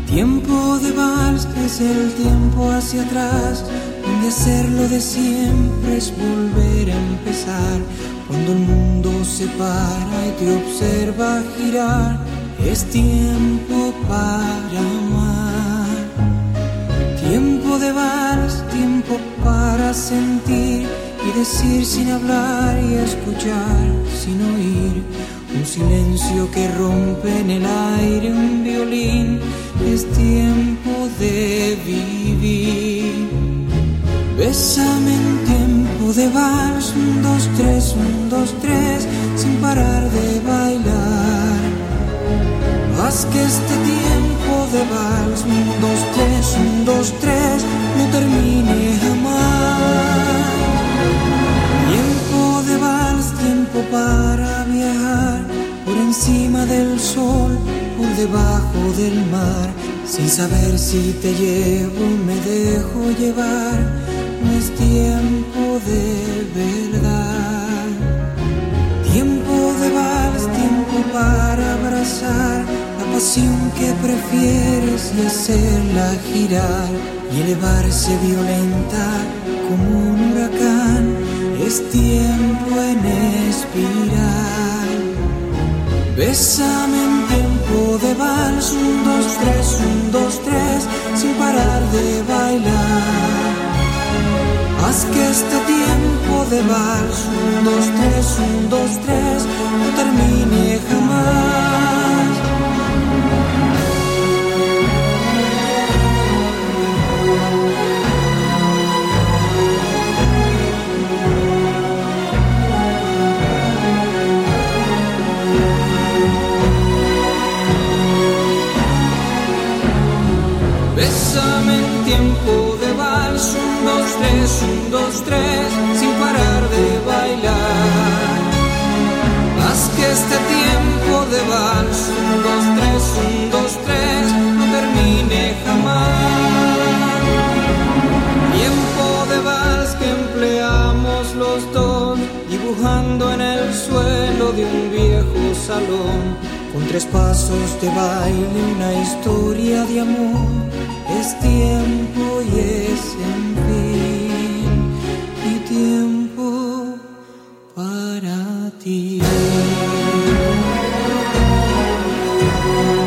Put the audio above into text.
Tiempo de vals es el tiempo hacia atrás, donde hacerlo de siempre es volver a empezar. Cuando el mundo se para y te observa girar, es tiempo para amar. Tiempo de vals, tiempo para sentir y decir sin hablar y escuchar sin oír. Un silencio que rompe en el aire un violín. Es tiempo de vivir. Bésame en tiempo de vals, 1, 2, 3, 1, 2, 3, sin parar de bailar. Haz que este tiempo de vals, 1, 2, 3, 1, 2, 3, no termine jamás. Tiempo de vals, tiempo para viajar por encima del sol, por debajo del mar, sin saber si te llevo o me dejo llevar. No es tiempo de verdad. Tiempo de vals, tiempo para abrazar la pasión que prefieres y hacerla girar y elevarse violenta como un huracán. Es tiempo en espiral. Bésame en tiempo de vals, 1, 2, 3, 1, 2, 3, sin parar de bailar. Haz que este tiempo de vals, 1, 2, 3, 1, 2, 3, no termine jamás. Bésame en tiempo de vals, 1, 2, 3, 1, 2, 3, sin parar de bailar. Haz que este tiempo de vals, 1, 2, 3, 1, 2, 3, no termine jamás. Tiempo de vals que empleamos los dos, dibujando en el suelo de un viejo salón, con 3 pasos de baile, una historia de amor. Es tiempo y es en fin, y tiempo para ti.